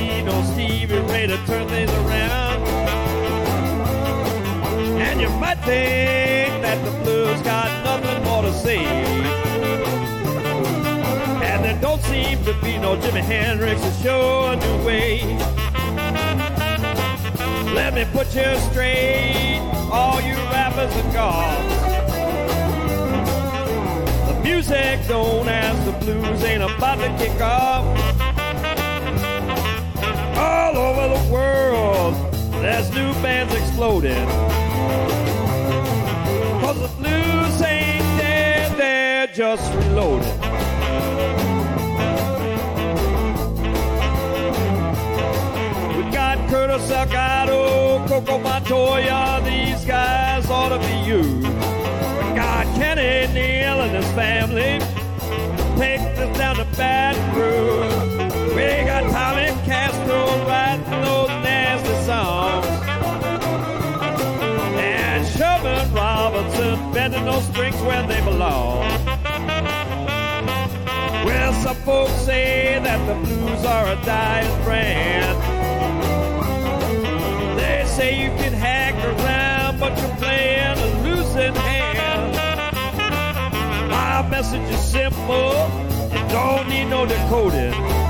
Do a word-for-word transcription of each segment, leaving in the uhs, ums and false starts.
need no Stevie Ray to turn things around. And you might think that the blues got nothing more to say. And there don't seem to be no Jimi Hendrix to show a new way. Let me put you straight, all you rappers and gods. The music known as the blues ain't about to kick off. All over the world, there's new bands exploding. Cause the blues ain't dead, they're just reloading. We got Curtis Salgado, Coco Montoya, these guys ought to be used. We got Kenny Neal and his family, take this down to Baton Rouge. We got Tommy Castro writing those nasty songs. And Sherman Robinson bending those strings where they belong. Well, some folks say that the blues are a dying brand. They say you can hack around, but you're playing a losing hand. My message is simple, you don't need no decoding.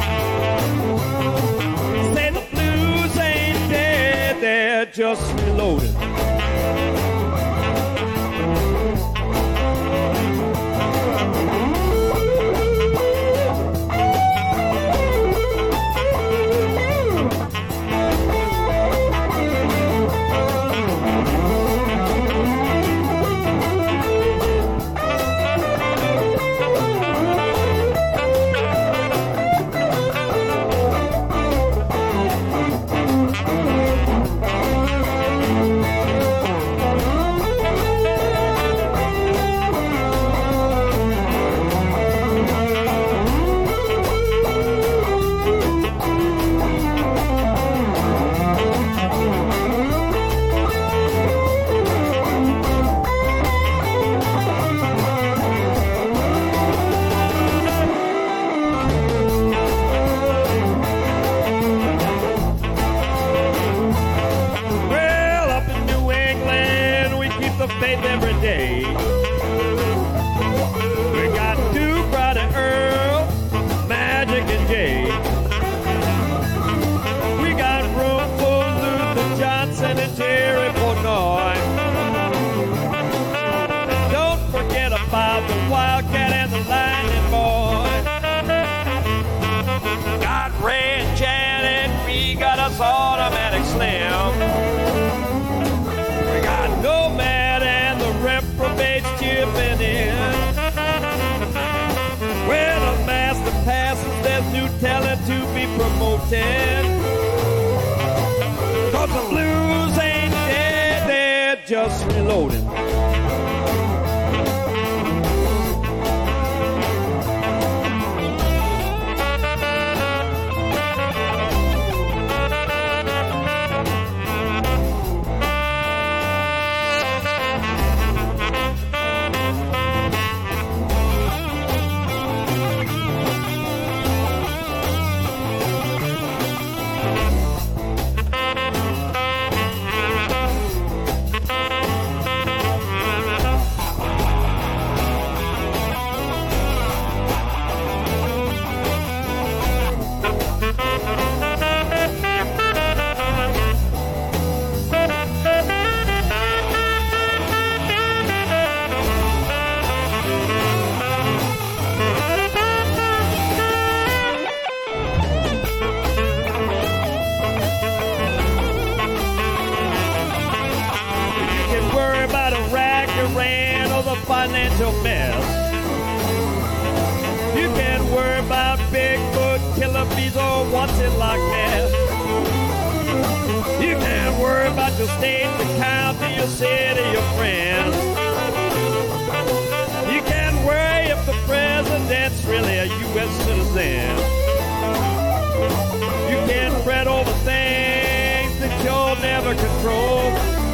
Say the blues ain't dead, they're just reloading. Automatic Slim. We got Nomad and the reprobates chipping in. Where the master passes, there's new talent to be promoted. Cause the blues ain't dead, they're just reloading. Financial mess. You can worry about Bigfoot, killer bees, or what's in Loch Ness. You can't worry about your state, your county, your city, your friends. You can't worry if the president's really a U S citizen. You can't fret over things that you'll never control.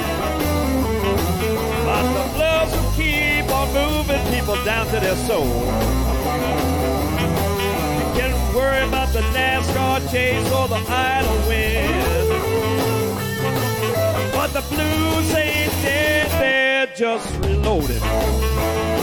But the blues will keep on moving people down to their soul. You can worry about the NASCAR chase or the idle wind. But the blues ain't dead, they're just reloaded.